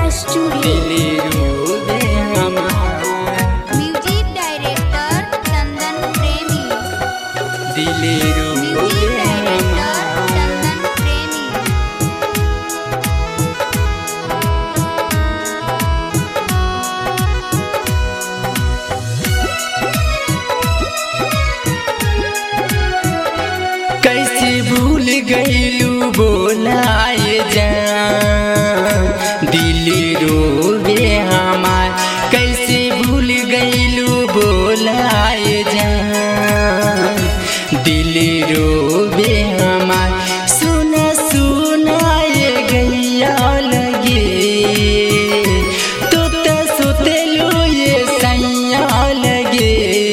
Studio. Music director चंदन प्रेमी। Music director चंदन प्रेमी। कैसे भूल गईलू बोलाए जान दिल रोवे हमार। कैसे भूल गईलू बोलाए जान दिल रोवे हमार। सुना सुना ये गैया लगे तो सुतेलू ये सैया लगे।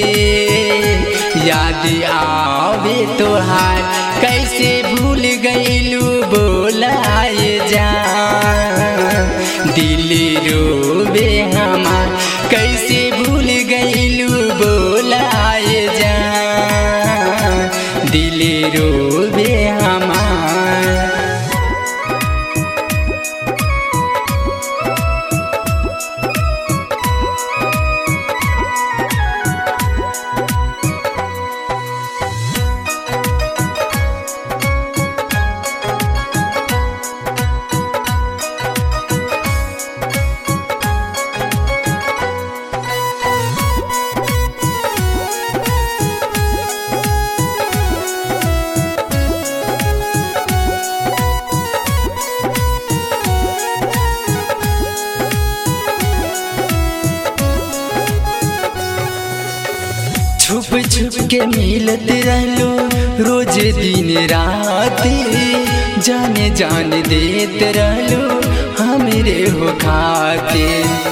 याद आवे तोहार कैसे भूल गईलू बोलाए जान दिल रोवे हमार। कैसे भूल गईलू बोलाए जान दिल रोवे हमार। छुप छुप के मिलत रहलो रोज दिन रात। जाने जान देत रहलो हमरे हो खाते।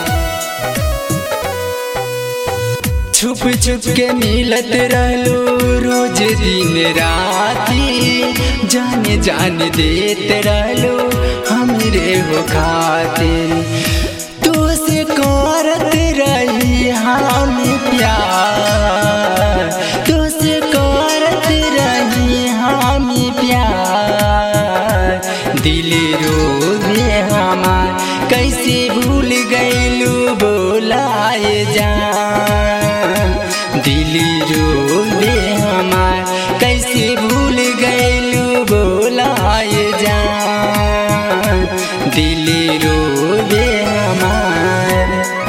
छुप छुप के मिलत रहलो रोज दिन रात। जाने जान देत रहलो हमरे हो खाते। तो से करत रही हम प्यार। तो से करत रही हम प्यार। दिल रोवे हमार कैसे भूल गईलू बोलाए जान दिल रोवे हमार। कैसे भूल गईलू बोलाए जान दिल रोवे हमार।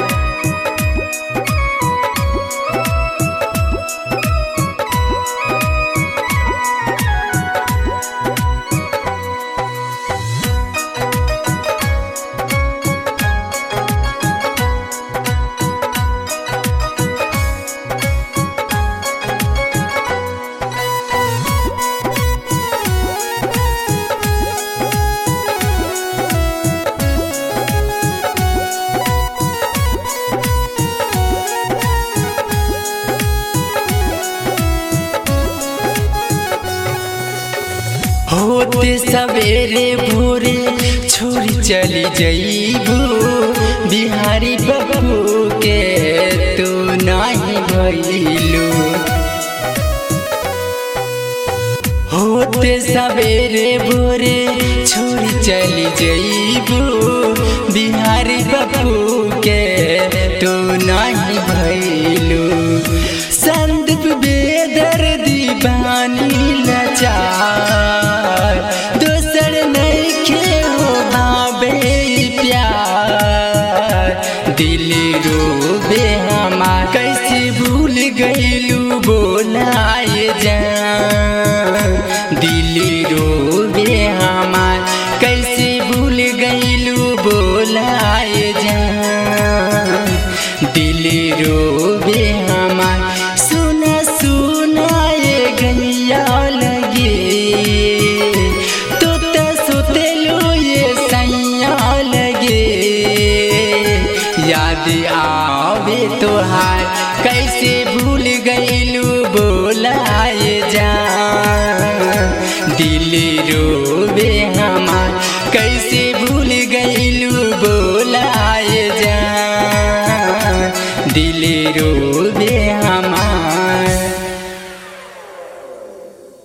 होते सवेरे भोरे छोड़ी चली जईबू बिहारी बबू के तू नहीं भइलू। होते सवेरे भोरे छोड़ी चली जईबू बिहारी बबू के तू नहीं भइलू। संदीप बेदर्दी बानी लाचार दोसर नइखे हो भावे प्यार। दिल रोवे हमार कैसे भूल गईलू बोलाए जान दिल रोवे हमार। कैसे भूल गईलू बोलाए जान दिल रोवे हमार। सुना सुना ये गैया लगे तो सुतेलू ये सैया लगे। याद आवे तोहार कैसे भूल गईलू बोलाए जान दिल रो